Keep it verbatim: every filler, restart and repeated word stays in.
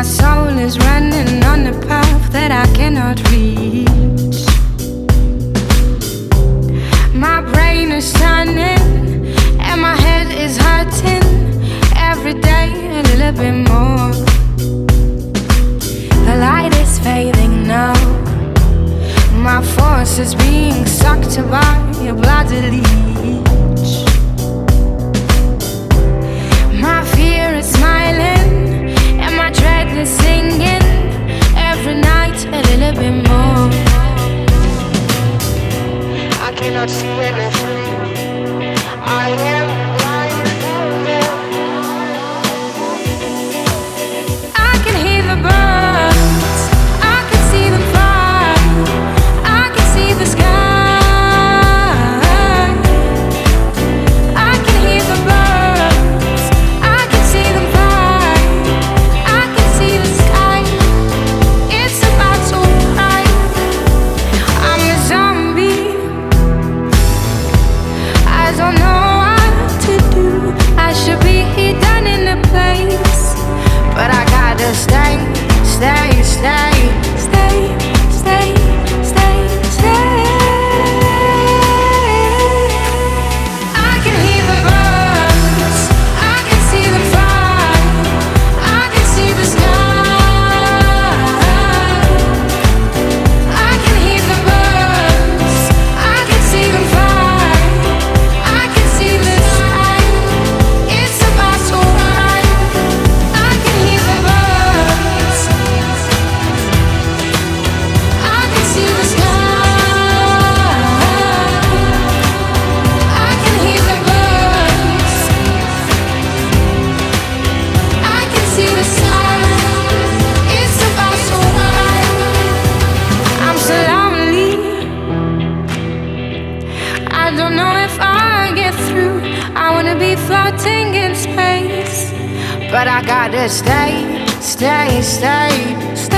My soul is running on a path that I cannot reach. My brain is turning and my head is hurting. Every day a little bit more. The light is fading now. My force is being sucked by a bloody leech. My fear is smiling and my dread is singing. Every night a little bit more. I cannot see anything. I am blind. I can hear the birds. I can see them fly. I can see the sky. I can hear the birds. I can see them fly. I can see the sky. It's about to rise. I'm a zombie. I don't know what to do. I should be done in a place, but I gotta stay, stay, stay, stay, stay, stay, stay. I can hear the birds. I can see them fly. I can see the sky. I can hear the birds. I can see them fly. I can see the sky. It's about to rise. I can hear the birds. I can see the sky. I can hear the birds. I can see the sky. It's about to rise. I'm so lonely. I don't know if I'll get through. I wanna be floating in space, but I gotta stay, stay, stay, stay.